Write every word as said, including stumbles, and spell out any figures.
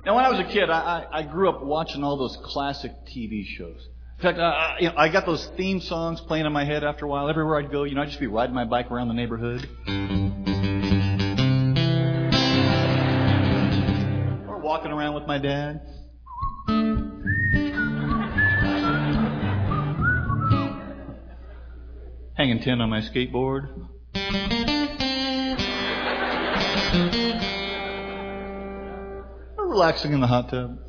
Now, when I was a kid, I, I, I grew up watching all those classic T V shows. In fact, I, you know, I got those theme songs playing in my head after a while. Everywhere I'd go, you know, I'd just be riding my bike around the neighborhood. Or walking around with my dad. Hanging tin on my skateboard. Or relaxing in the hot tub.